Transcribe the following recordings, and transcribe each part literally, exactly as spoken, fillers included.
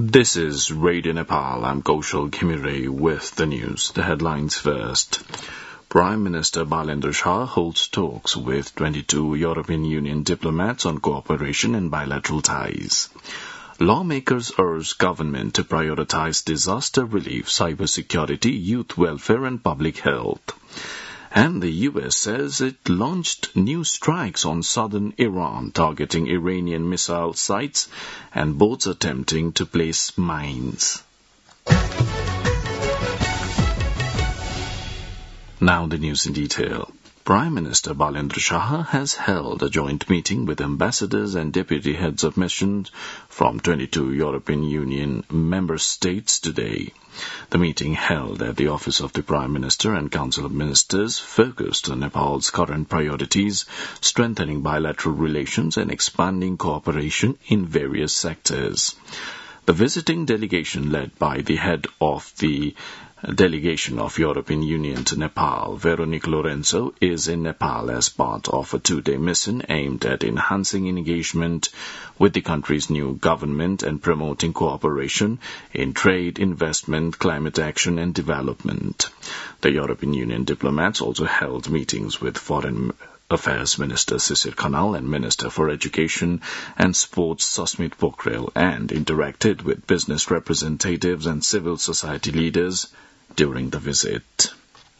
This is Radio Nepal. I'm Kaushal Khimire with the news. The headlines first. Prime Minister Balendra Shah holds talks with twenty-two European Union diplomats on cooperation and bilateral ties. Lawmakers urge government to prioritize disaster relief, cybersecurity, youth welfare and public health. And the U S says it launched new strikes on southern Iran, targeting Iranian missile sites and boats attempting to place mines. Now the news in detail. Prime Minister Balendra Shah has held a joint meeting with ambassadors and deputy heads of missions from twenty-two European Union member states today. The meeting held at the office of the Prime Minister and Council of Ministers focused on Nepal's current priorities, strengthening bilateral relations and expanding cooperation in various sectors. The visiting delegation led by the head of the delegation of European Union to Nepal, Veronique Lorenzo, is in Nepal as part of a two-day mission aimed at enhancing engagement with the country's new government and promoting cooperation in trade, investment, climate action and development. The European Union diplomats also held meetings with Foreign Affairs Minister Sisir Khanal and Minister for Education and Sports Susmit Pokhrel and interacted with business representatives and civil society leaders during the visit.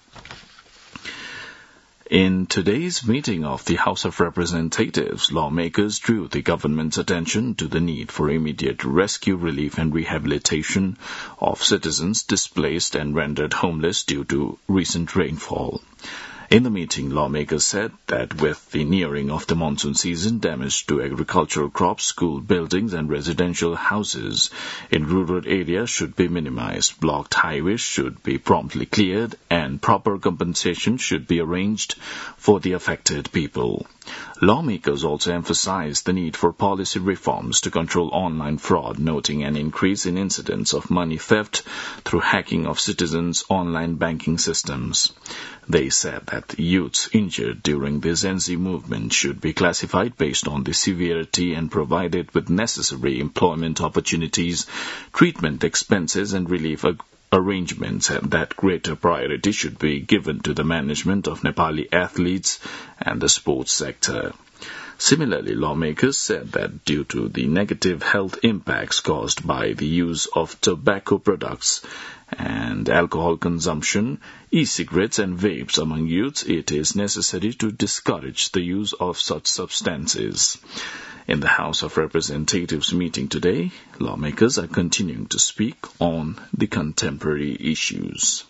In today's meeting of the House of Representatives, lawmakers drew the government's attention to the need for immediate rescue, relief and rehabilitation of citizens displaced and rendered homeless due to recent rainfall. In the meeting, lawmakers said that with the nearing of the monsoon season, damage to agricultural crops, school buildings and residential houses in rural areas should be minimized, blocked highways should be promptly cleared, and proper compensation should be arranged for the affected people. Lawmakers also emphasized the need for policy reforms to control online fraud, noting an increase in incidents of money theft through hacking of citizens' online banking systems. They said that youths injured during the Gen Z movement should be classified based on the severity and provided with necessary employment opportunities, treatment expenses and relief arrangements, and that greater priority should be given to the management of Nepali athletes and the sports sector. Similarly, lawmakers said that due to the negative health impacts caused by the use of tobacco products and alcohol consumption, e-cigarettes and vapes among youths, it is necessary to discourage the use of such substances. In the House of Representatives meeting today, lawmakers are continuing to speak on the contemporary issues.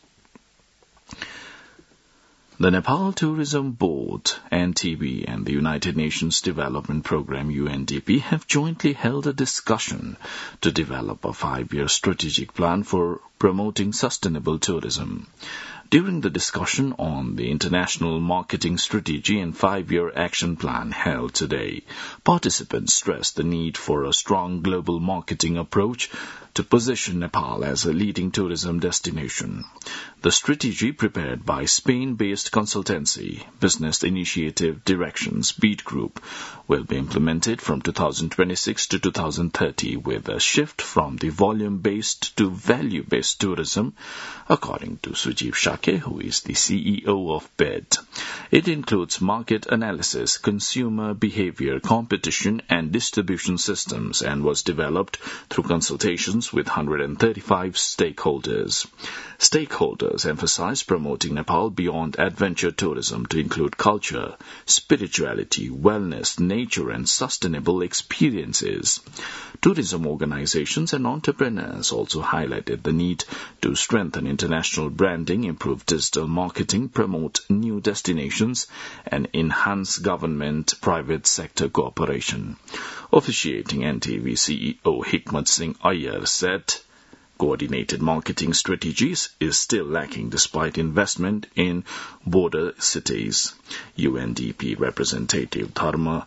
The Nepal Tourism Board, N T B, and the United Nations Development Programme, U N D P, have jointly held a discussion to develop a five-year strategic plan for promoting sustainable tourism. During the discussion on the International Marketing Strategy and Five-Year Action Plan held today, participants stressed the need for a strong global marketing approach to position Nepal as a leading tourism destination. The strategy, prepared by Spain-based consultancy Business Initiative Directions Beat Group, will be implemented from two thousand twenty-six to two thousand thirty with a shift from the volume-based to value-based tourism, according to Sujeev Shake, who is the C E O of B E D. It includes market analysis, consumer behavior, competition and distribution systems, and was developed through consultations with one hundred thirty-five stakeholders. Stakeholders emphasize promoting Nepal beyond adventure tourism to include culture, spirituality, wellness, nature and sustainable experiences. Tourism organizations and entrepreneurs also highlighted the need to strengthen international branding, improve digital marketing, promote new destinations, and enhance government-private sector cooperation. Officiating N T V C E O Hikmat Singh Iyer said, coordinated marketing strategies is still lacking despite investment in border cities. U N D P representative Dharma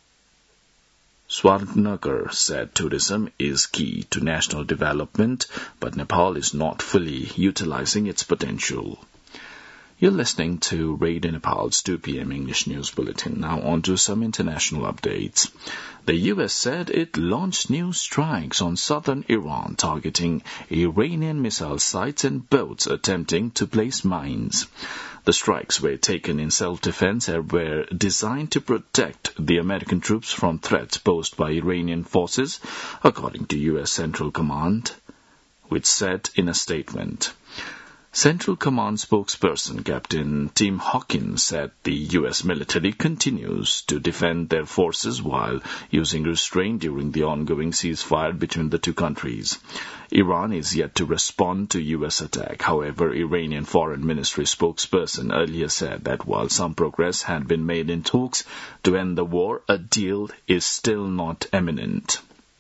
Swarnakar said tourism is key to national development, but Nepal is not fully utilizing its potential. You're listening to Radio Nepal's two p.m. English News Bulletin. Now on to some international updates. The U S said it launched new strikes on southern Iran targeting Iranian missile sites and boats attempting to place mines. The strikes were taken in self-defense and were designed to protect the American troops from threats posed by Iranian forces, according to U S Central Command, which said in a statement. Central Command spokesperson Captain Tim Hawkins said the U S military continues to defend their forces while using restraint during the ongoing ceasefire between the two countries. Iran is yet to respond to U S attack. However, Iranian Foreign Ministry spokesperson earlier said that while some progress had been made in talks to end the war, a deal is still not imminent.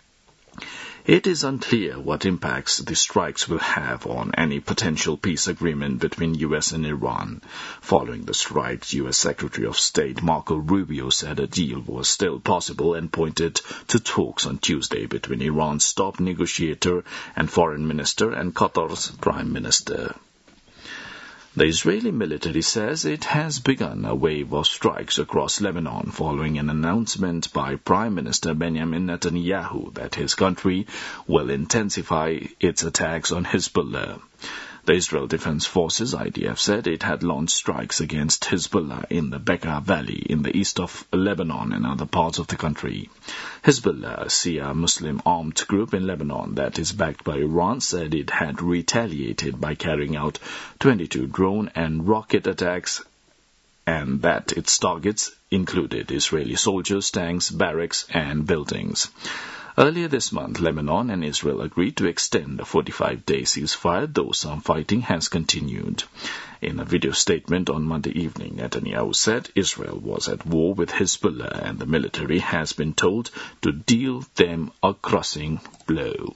It is unclear what impacts the strikes will have on any potential peace agreement between U S and Iran. Following the strikes, U S Secretary of State Marco Rubio said a deal was still possible and pointed to talks on Tuesday between Iran's top negotiator and foreign minister and Qatar's prime minister. The Israeli military says it has begun a wave of strikes across Lebanon following an announcement by Prime Minister Benjamin Netanyahu that his country will intensify its attacks on Hezbollah. The Israel Defense Forces, I D F, said it had launched strikes against Hezbollah in the Bekaa Valley in the east of Lebanon and other parts of the country. Hezbollah, a Shia Muslim armed group in Lebanon that is backed by Iran, said it had retaliated by carrying out twenty-two drone and rocket attacks and that its targets included Israeli soldiers, tanks, barracks, and buildings. Earlier this month, Lebanon and Israel agreed to extend a forty-five day ceasefire, though some fighting has continued. In a video statement on Monday evening, Netanyahu said Israel was at war with Hezbollah and the military has been told to deal them a crushing blow.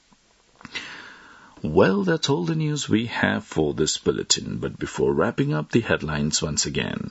Well, that's all the news we have for this bulletin, but before wrapping up the headlines once again.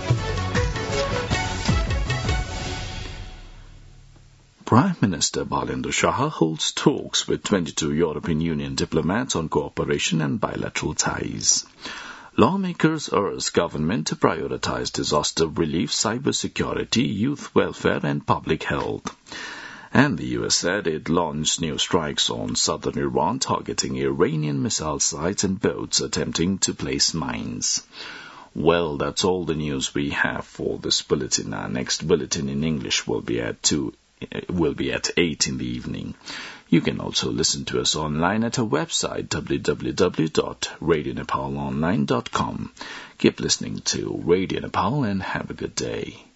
Prime Minister Balendra Shah holds talks with twenty-two European Union diplomats on cooperation and bilateral ties. Lawmakers urge government to prioritize disaster relief, cybersecurity, youth welfare and public health. And the U S said it launched new strikes on southern Iran targeting Iranian missile sites and boats attempting to place mines. Well, that's all the news we have for this bulletin. Our next bulletin in English will be at two will be at eight in the evening. You can also listen to us online at our website w w w dot radio nepal online dot com. Keep listening to Radio Nepal and have a good day.